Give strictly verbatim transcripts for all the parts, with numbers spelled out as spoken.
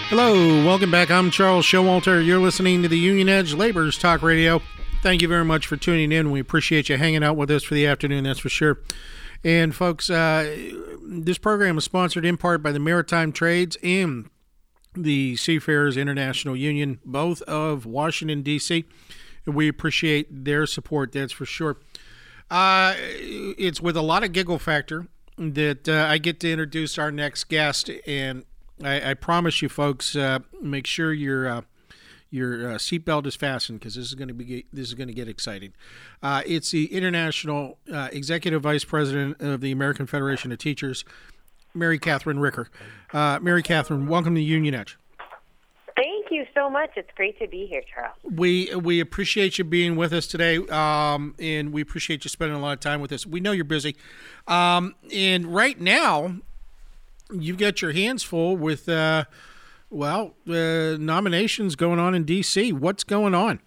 Hello, welcome back. I'm Charles Showalter. You're listening to the Union Edge Laborers Talk Radio. Thank you very much for tuning in. We appreciate you hanging out with us for the afternoon, that's for sure. And folks, uh, this program is sponsored in part by the Maritime Trades and the Seafarers International Union, both of Washington, D C We appreciate their support, that's for sure. Uh, it's with a lot of giggle factor that uh, I get to introduce our next guest, and I, I promise you, folks, uh, make sure your uh, your uh, seatbelt is fastened because this is going to be this is going to get exciting. Uh, it's the International uh, Executive Vice President of the American Federation of Teachers, Mary Catherine Ricker. Uh, Mary Catherine, welcome to Union Edge. Thank you so much. It's great to be here, Charles. We we appreciate you being with us today, um, and we appreciate you spending a lot of time with us. We know you're busy, um, and right now, you've got your hands full with, uh, well, uh, nominations going on in D C What's going on?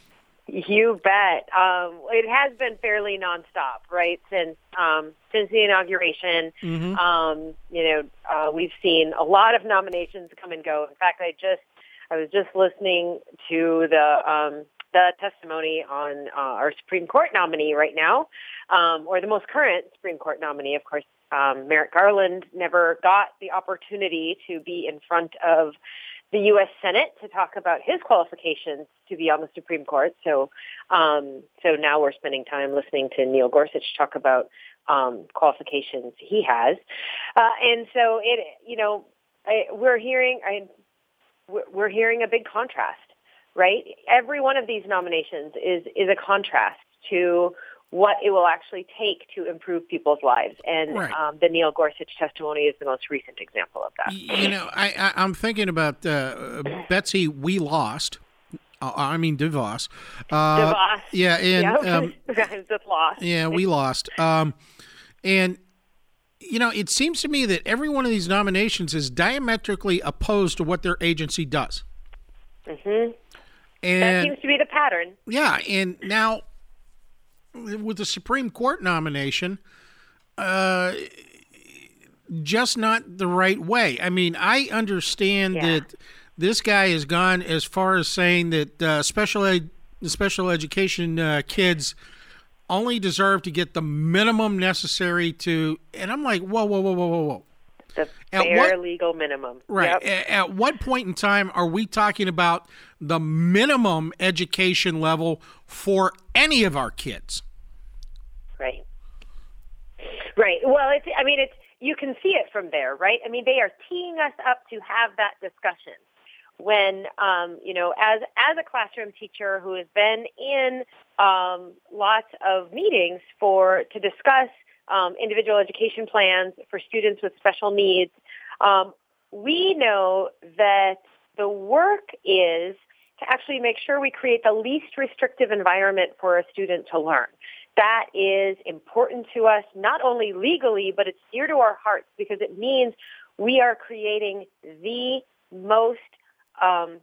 You bet. Um, it has been fairly nonstop, right? Since um, since the inauguration, mm-hmm. um, you know, uh, we've seen a lot of nominations come and go. In fact, I just I was just listening to the um, the testimony on uh, our Supreme Court nominee right now, um, or the most current Supreme Court nominee, of course. Um, Merrick Garland never got the opportunity to be in front of the U S Senate to talk about his qualifications to be on the Supreme Court. So, um, so now we're spending time listening to Neil Gorsuch talk about um, qualifications he has, uh, and so it, you know, I, we're hearing, I, we're hearing a big contrast, right? Every one of these nominations is is a contrast to what it will actually take to improve people's lives. And right. um, the Neil Gorsuch testimony is the most recent example of that. You know, I, I, I'm thinking about uh, Betsy We Lost. Uh, I mean, DeVos. Uh, DeVos. Yeah, and yeah, um, just lost. Yeah, we lost. Um, and, you know, it seems to me that every one of these nominations is diametrically opposed to what their agency does. Mm-hmm. And that seems to be the pattern. Yeah, and now with the Supreme Court nomination, uh, just not the right way. I mean, I understand yeah. that this guy has gone as far as saying that uh, special ed, special education uh, kids only deserve to get the minimum necessary to, and I'm like, whoa, whoa, whoa, whoa, whoa, whoa. The bare what, legal minimum. Right. Yep. At, at what point in time are we talking about the minimum education level for any of our kids? Right. Right. Well, it's, I mean, it's, you can see it from there, right? I mean, they are teeing us up to have that discussion when, um, you know, as, as a classroom teacher who has been in um, lots of meetings for, to discuss um, individual education plans for students with special needs, um, we know that the work is to actually make sure we create the least restrictive environment for a student to learn. That is important to us, not only legally, but it's dear to our hearts because it means we are creating the most um,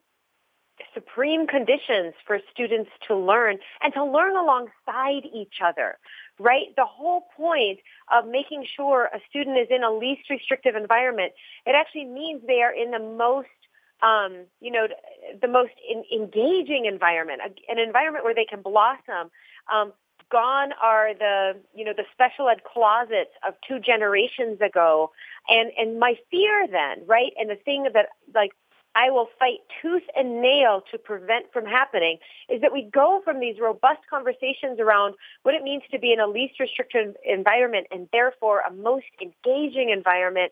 supreme conditions for students to learn and to learn alongside each other, right? The whole point of making sure a student is in a least restrictive environment, it actually means they are in the most Um, you know, the most in, engaging environment, an environment where they can blossom. Um, gone are the, you know, the special ed closets of two generations ago. And, and my fear then, right, and the thing that, like, I will fight tooth and nail to prevent from happening is that we go from these robust conversations around what it means to be in a least restrictive environment and therefore a most engaging environment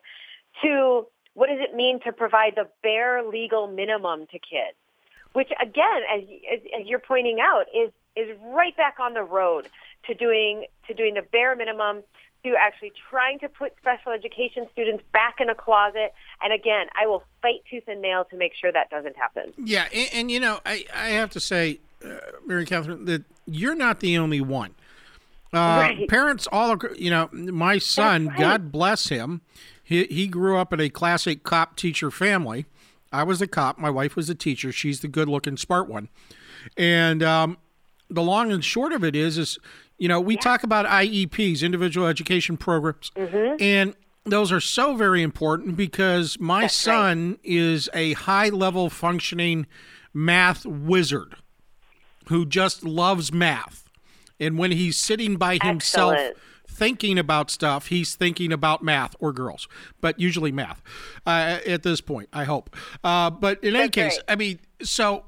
to what does it mean to provide the bare legal minimum to kids? Which, again, as, as, as you're pointing out, is is right back on the road to doing to doing the bare minimum, to actually trying to put special education students back in a closet. And again, I will fight tooth and nail to make sure that doesn't happen. Yeah, and, and you know, I, I have to say, uh, Mary Catherine, that you're not the only one. Uh, right. Parents all, you know, my son, right. God bless him, he, he grew up in a classic cop teacher family. I was a cop. My wife was a teacher. She's the good-looking, smart one. And um, the long and short of it is, is you know, we yeah. talk about I E Ps, individual education programs, mm-hmm. and those are so very important because my That's son right. is a high-level functioning math wizard who just loves math. And when he's sitting by himself Excellent. thinking about stuff, he's thinking about math or girls, but usually math uh, at this point, I hope. Uh, but in any That's case, right. I mean, so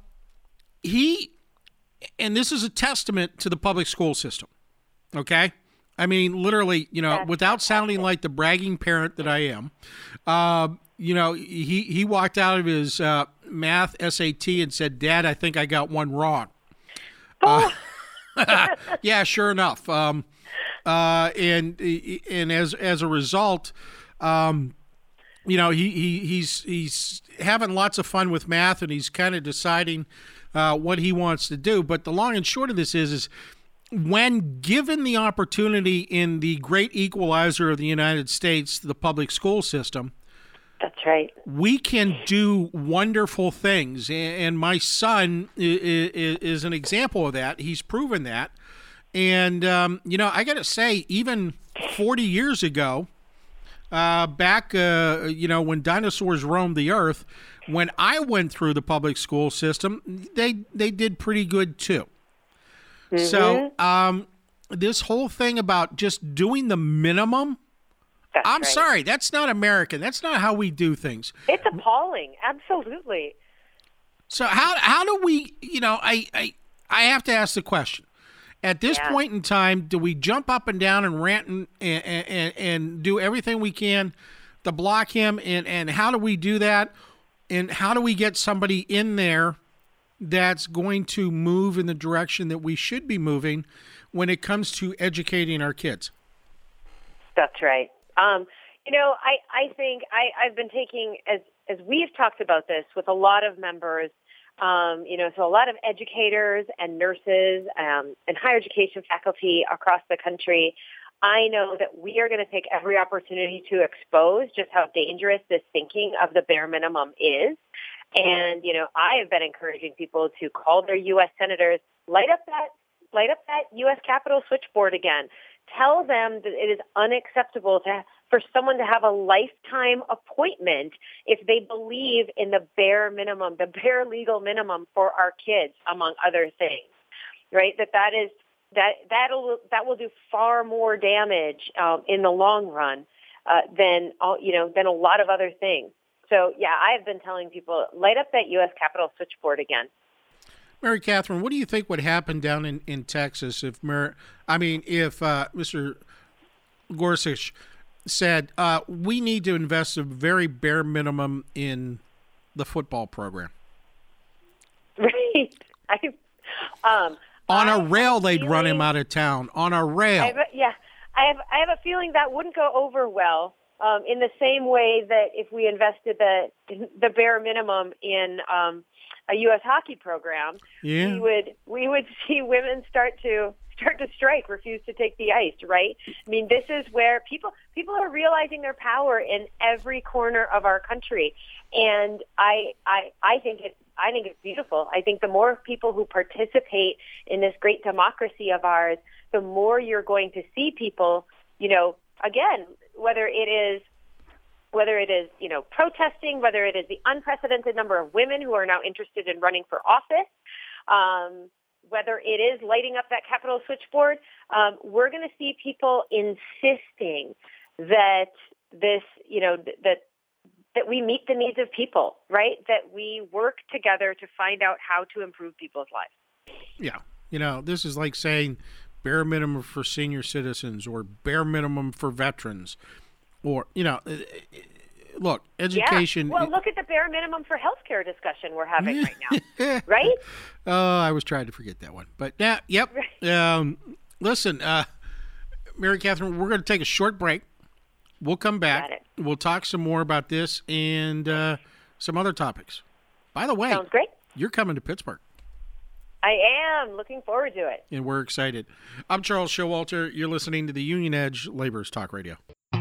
he, and this is a testament to the public school system, okay? I mean, literally, you know, That's without sounding like the bragging parent that I am, uh, you know, he, he walked out of his uh, math S A T and said, "Dad, I think I got one wrong." Oh. Uh, yeah, sure enough. Um, uh, and and as as a result, um, you know, he, he he's he's having lots of fun with math, and he's kind of deciding uh, what he wants to do. But the long and short of this is, is when given the opportunity in the great equalizer of the United States, the public school system, That's right. we can do wonderful things. And my son is an example of that. He's proven that. And, um, you know, I got to say, even forty years ago, uh, back, uh, you know, when dinosaurs roamed the earth, when I went through the public school system, they, they did pretty good too. Mm-hmm. So um, this whole thing about just doing the minimum, That's I'm right. sorry, that's not American. That's not how we do things. It's appalling. Absolutely. So how how do we, you know, I I, I have to ask the question. At this Yeah. point in time, do we jump up and down and rant and, and, and, and do everything we can to block him? And, and how do we do that? And how do we get somebody in there that's going to move in the direction that we should be moving when it comes to educating our kids? That's right. Um, you know, I, I think I, I've been taking, as, as we've talked about this with a lot of members, um, you know, so a lot of educators and nurses um, and higher education faculty across the country, I know that we are going to take every opportunity to expose just how dangerous this thinking of the bare minimum is. And, you know, I have been encouraging people to call their U S senators, light up that, light up that U S Capitol switchboard again. Tell them that it is unacceptable to, for someone to have a lifetime appointment if they believe in the bare minimum, the bare legal minimum for our kids, among other things, right? That that is, that, that'll, that will do far more damage um, in the long run uh, than, all, you know, than a lot of other things. So, yeah, I've been telling people, light up that U S Capitol switchboard again. Mary Catherine, what do you think would happen down in, in Texas if, Mer- I mean, if uh, Mister Gorsuch said, uh, we need to invest a very bare minimum in the football program? Right. I, um, On I a rail, they'd feeling, run him out of town. On a rail. I have a, yeah, I have. I have a feeling that wouldn't go over well. Um, in the same way that if we invested the the bare minimum in um, a U S hockey program, Yeah. we would we would see women start to start to strike, refuse to take the ice. Right? I mean, this is where people people are realizing their power in every corner of our country, and I I I think it. I think it's beautiful. I think the more people who participate in this great democracy of ours, the more you're going to see people, you know, again, whether it is, whether it is, you know, protesting, whether it is the unprecedented number of women who are now interested in running for office, um, whether it is lighting up that Capitol switchboard, um, we're going to see people insisting that this, you know, th- that that we meet the needs of people, right? That we work together to find out how to improve people's lives. Yeah. You know, this is like saying bare minimum for senior citizens or bare minimum for veterans or, you know, look, education. Yeah. Well, look at the bare minimum for healthcare discussion we're having right now, right? Oh, I was trying to forget that one. But, yeah, yep. Um, listen, uh, Mary Catherine, we're going to take a short break. We'll come back. We'll talk some more about this and uh, some other topics. By the way, sounds great. You're coming to Pittsburgh. I am looking forward to it. And we're excited. I'm Charles Showalter. You're listening to the Union Edge Laborers Talk Radio.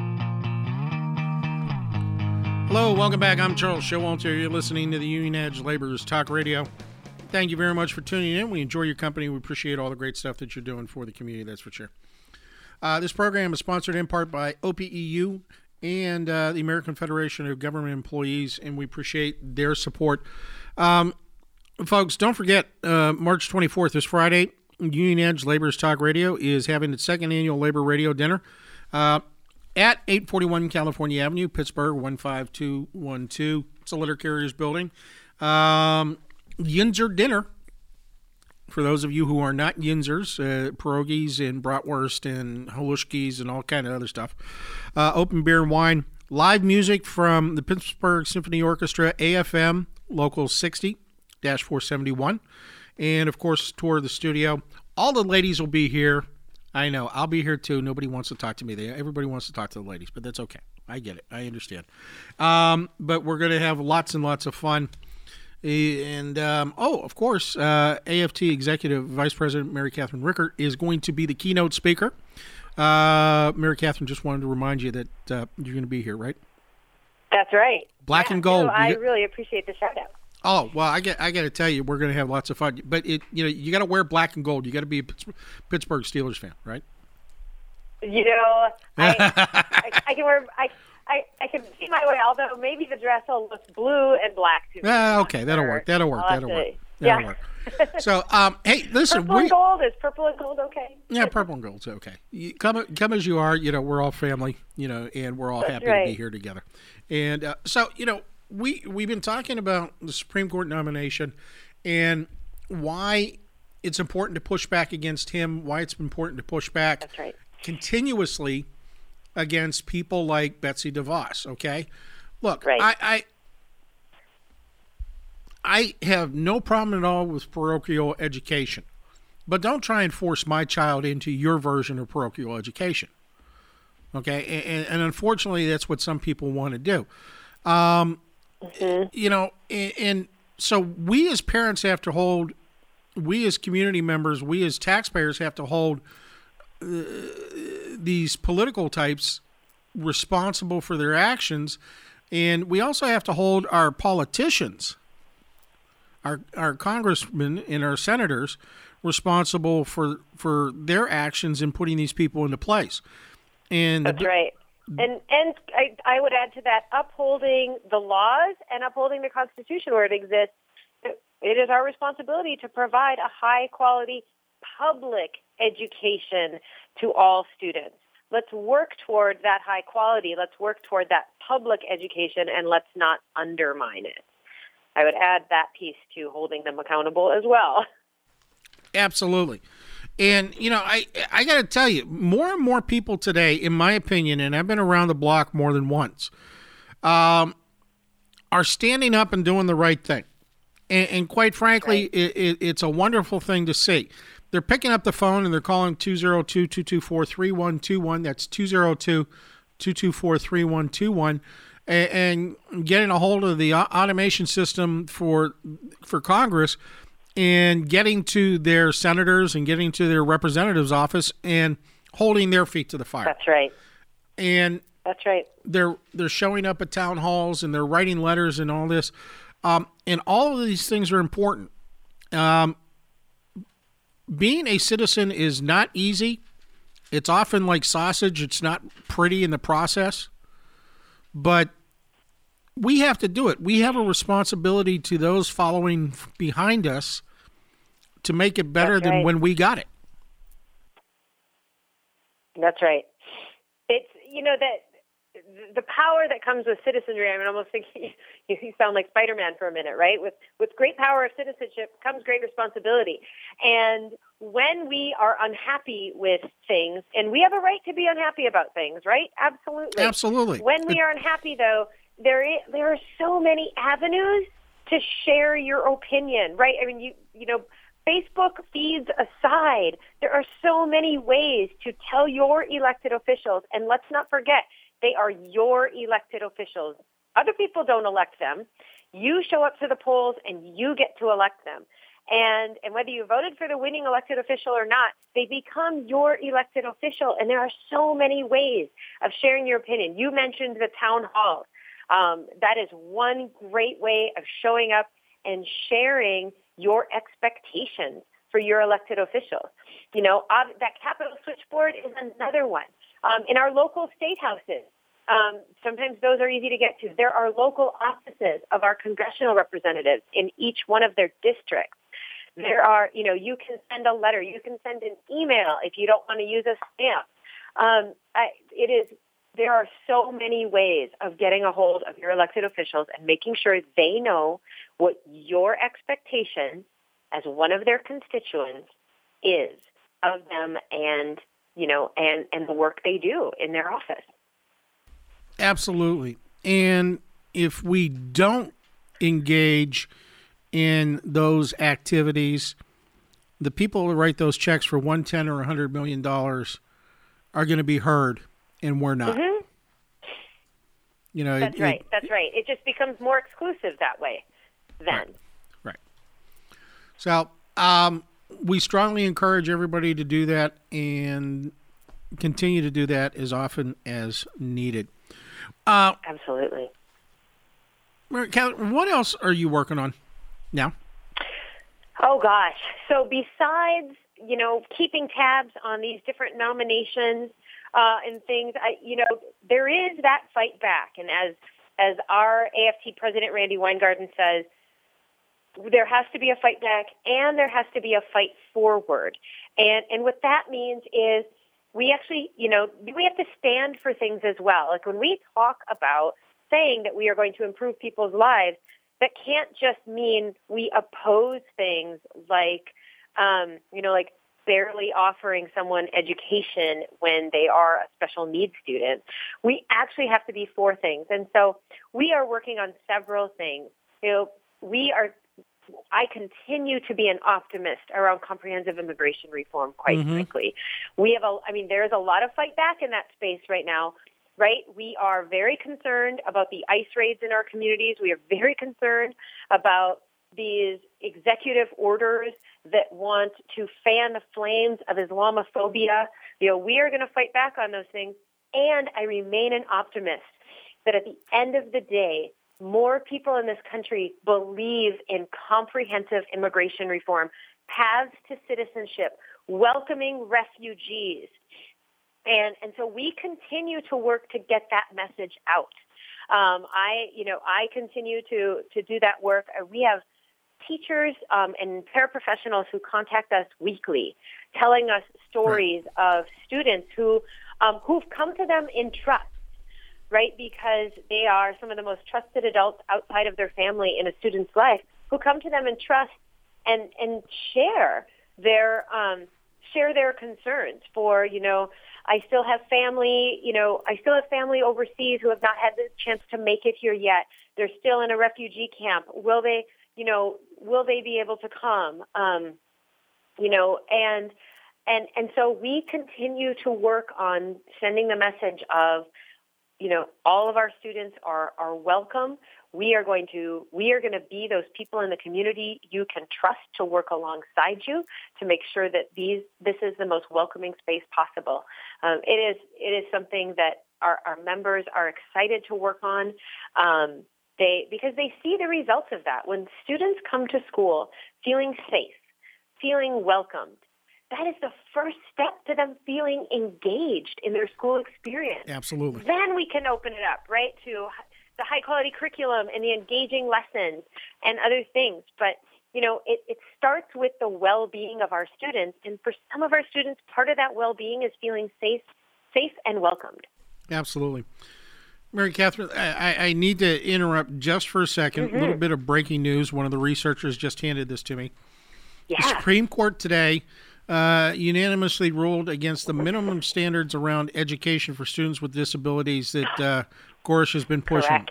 Hello, welcome back. I'm Charles Showalter. You're listening to the Union Edge Laborers Talk Radio. Thank you very much for tuning in. We enjoy your company. We appreciate all the great stuff that you're doing for the community, that's for sure. Uh, this program is sponsored in part by O P E U and uh, the American Federation of Government Employees, and we appreciate their support. Um, folks, don't forget, uh, March twenty-fourth is Friday. Union Edge Labor's Talk Radio is having its second annual Labor Radio Dinner uh, at eight forty-one California Avenue, Pittsburgh, one five two one two. It's a letter carrier's building. Um, Yinzer dinner. For those of you who are not Yinzers, uh, pierogies and bratwurst and halushkis and all kind of other stuff. Uh, open beer and wine. Live music from the Pittsburgh Symphony Orchestra, A F M, Local sixty dash four seventy-one. And, of course, tour of the studio. All the ladies will be here. I know. I'll be here, too. Nobody wants to talk to me. They, everybody wants to talk to the ladies, but that's okay. I get it. I understand. Um, but we're going to have lots and lots of fun. And, um, oh, of course, uh, A F T Executive Vice President Mary Catherine Rickert is going to be the keynote speaker. Uh, Mary Catherine, just wanted to remind you that uh, you're going to be here, right? That's right. Black yeah, and gold. No, I get... really appreciate the shout out. Oh, well, I get I got to tell you, we're going to have lots of fun. But it, you know, you got to wear black and gold. You got to be a Pittsburgh Steelers fan, right? You know, I, I, I can wear I, I I can see my way. Although maybe the dress will look blue and black to me. Ah, okay, that'll work. That'll work. That'll work. That'll yeah. work. So, um, hey, listen. Purple we, and gold is purple and gold okay? Yeah, purple and gold's okay. You come come as you are. You know, we're all family. You know, and we're all That's happy right. to be here together. And uh, so, you know. We, we've been talking about the Supreme Court nomination and why it's important to push back against him, why it's important to push back That's right. continuously against people like Betsy DeVos, okay? Look, right. I, I I have no problem at all with parochial education, but don't try and force my child into your version of parochial education, okay? And, and unfortunately, that's what some people want to do. Um, Mm-hmm. You know, and, and so we as parents have to hold, we as community members, we as taxpayers have to hold uh, these political types responsible for their actions. And we also have to hold our politicians, our our congressmen and our senators responsible for, for their actions in putting these people into place. And That's the, right. And and I, I would add to that, upholding the laws and upholding the Constitution where it exists. It is our responsibility to provide a high-quality public education to all students. Let's work toward that high quality. Let's work toward that public education, and let's not undermine it. I would add that piece to holding them accountable as well. Absolutely. And, you know, I I got to tell you, more and more people today, in my opinion, and I've been around the block more than once, um, are standing up and doing the right thing. And, and quite frankly, right. it, it, it's a wonderful thing to see. They're picking up the phone and they're calling two oh two, two two four, three one two one. That's two oh two, two two four, three one two one. And, and getting a hold of the automation system for for Congress and getting to their senators and getting to their representatives' office and holding their feet to the fire. That's right. And that's right. They're they're showing up at town halls and they're writing letters and all this. Um, and all of these things are important. Um, being a citizen is not easy. It's often like sausage. It's not pretty in the process. But we have to do it. We have a responsibility to those following behind us to make it better That's than right. when we got it. That's right. It's, you know, that the power that comes with citizenry, I mean, almost think you, you sound like Spider-Man for a minute, right? With with great power of citizenship comes great responsibility. And when we are unhappy with things, and we have a right to be unhappy about things, right? Absolutely. Absolutely. When we are unhappy, though, there is, there are so many avenues to share your opinion, right? I mean, you you know, Facebook feeds aside, there are so many ways to tell your elected officials, and let's not forget, they are your elected officials. Other people don't elect them. You show up to the polls and you get to elect them. And and whether you voted for the winning elected official or not, they become your elected official. And there are so many ways of sharing your opinion. You mentioned the town halls. Um, that is one great way of showing up and sharing your expectations for your elected officials. You know, uh, that Capitol switchboard is another one. Um, in our local state houses, Um, sometimes those are easy to get to. There are local offices of our congressional representatives in each one of their districts. There are, you know, you can send a letter, you can send an email if you don't want to use a stamp. Um, I, it is, there are so many ways of getting a hold of your elected officials and making sure they know what your expectation as one of their constituents is of them and, you know, and, and the work they do in their office. Absolutely. And if we don't engage in those activities, the people who write those checks for one hundred ten or one hundred million dollars are going to be heard, and we're not. Mm-hmm. You know, That's it, right. It, That's right. It just becomes more exclusive that way then. Right. right. So um, we strongly encourage everybody to do that and continue to do that as often as needed. Uh, Absolutely. Catherine, what else are you working on now? Oh, gosh. So besides, you know, keeping tabs on these different nominations uh, and things, I, you know, there is that fight back. And as as our A F T president, Randi Weingarten, says, there has to be a fight back and there has to be a fight forward. And and what that means is we actually, you know, we have to stand for things as well. Like when we talk about saying that we are going to improve people's lives, that can't just mean we oppose things like, um, you know, like barely offering someone education when they are a special needs student. We actually have to be for things. And so we are working on several things. You know, we are, I continue to be an optimist around comprehensive immigration reform, quite mm-hmm. frankly. We have a, I mean, there's a lot of fight back in that space right now. Right? We are very concerned about the ICE raids in our communities. We are very concerned about these executive orders that want to fan the flames of Islamophobia. You know, we are going to fight back on those things. And I remain an optimist that at the end of the day, more people in this country believe in comprehensive immigration reform, paths to citizenship, welcoming refugees. And and so we continue to work to get that message out. Um, I, you know, I continue to, to do that work. We have teachers um, and paraprofessionals who contact us weekly, telling us stories right. of students who um, who've come to them in trust, right? Because they are some of the most trusted adults outside of their family in a student's life, who come to them in trust and and share their um, share their concerns for, you know. I still have family, you know, I still have family overseas who have not had the chance to make it here yet. They're still in a refugee camp. Will they, you know, will they be able to come? Um, you know, and and and so we continue to work on sending the message of, you know, all of our students are are welcome. We are going to we are going to be those people in the community you can trust to work alongside you to make sure that these this is the most welcoming space possible. Um, it is it is something that our, our members are excited to work on. Um, they because they see the results of that. When students come to school feeling safe, feeling welcomed, that is the first step to them feeling engaged in their school experience. Absolutely. Then we can open it up, right, to the high-quality curriculum and the engaging lessons and other things. But, you know, it, it starts with the well-being of our students. And for some of our students, part of that well-being is feeling safe safe and welcomed. Absolutely. Mary Catherine, I, I need to interrupt just for a second. Mm-hmm. A little bit of breaking news. One of the researchers just handed this to me. Yeah. The Supreme Court today uh, unanimously ruled against the minimum standards around education for students with disabilities that uh, Gorish has been pushing. Correct.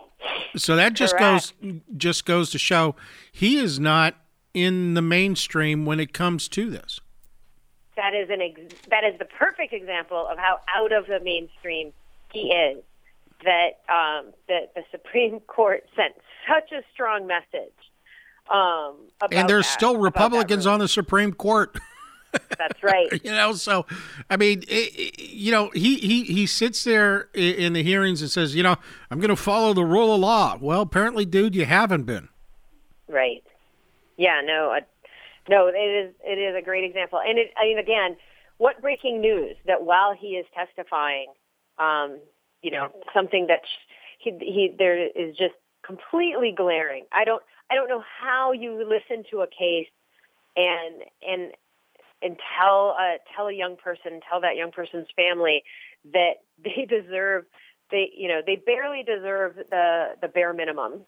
So that just Correct. goes just goes to show he is not in the mainstream when it comes to this. That is an ex- that is the perfect example of how out of the mainstream he is. That um, that the Supreme Court sent such a strong message. Um, about and there's that, still Republicans on the Supreme Court. That's right. You know, so I mean, it, it, you know, he, he, he sits there in, in the hearings and says, you know, I'm going to follow the rule of law. Well, apparently, dude, you haven't been. Right. Yeah. No. Uh, no. It is. It is a great example. And it. I mean, again, what breaking news that while he is testifying, um, you know, something that he, he there is just completely glaring. I don't I don't know how you listen to a case and and and tell uh, tell a young person, tell that young person's family that they deserve they you know they barely deserve the the bare minimum.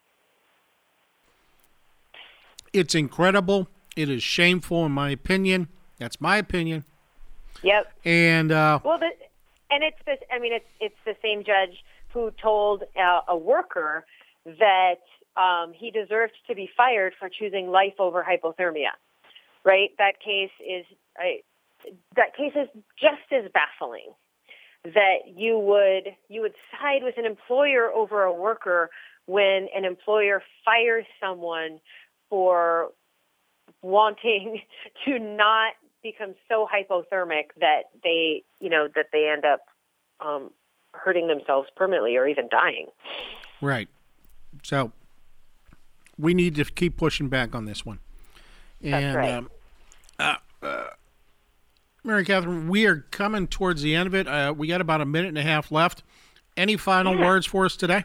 It's incredible. It is shameful, in my opinion. That's my opinion. Yep. And uh, well, the, and it's this. I mean, it's it's the same judge who told uh, a worker that um, he deserved to be fired for choosing life over hypothermia. Right? That case is I, that case is just as baffling. That you would you would side with an employer over a worker when an employer fires someone for wanting to not become so hypothermic that they, you know, that they end up um, hurting themselves permanently or even dying. Right. So we need to keep pushing back on this one. And, That's right. Um, uh, uh, Mary Catherine, we are coming towards the end of it. Uh, we got about a minute and a half left. Any final yeah. words for us today?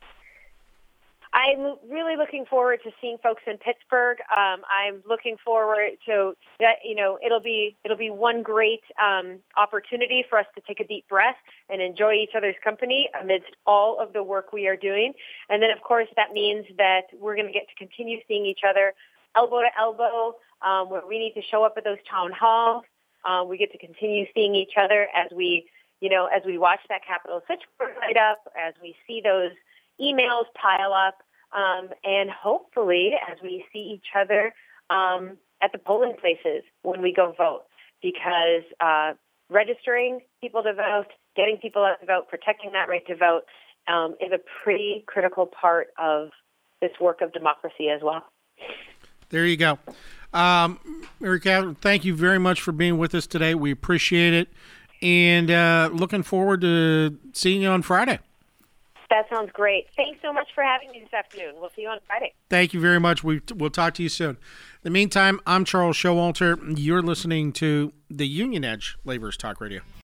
I'm really looking forward to seeing folks in Pittsburgh. Um, I'm looking forward to that. You know, it'll be it'll be one great um, opportunity for us to take a deep breath and enjoy each other's company amidst all of the work we are doing. And then, of course, that means that we're going to get to continue seeing each other elbow to elbow, um, where we need to show up at those town halls. Um, we get to continue seeing each other as we, you know, as we watch that Capitol switchboard light up, as we see those emails pile up, um, and hopefully as we see each other um, at the polling places when we go vote, because uh, registering people to vote, getting people out to vote, protecting that right to vote um, is a pretty critical part of this work of democracy as well. There you go. Um, Mary Catherine, thank you very much for being with us today. We appreciate it. And uh, looking forward to seeing you on Friday. That sounds great. Thanks so much for having me this afternoon. We'll see you on Friday. Thank you very much. We, we'll talk to you soon. In the meantime, I'm Charles Showalter. You're listening to the Union Edge Laborers Talk Radio.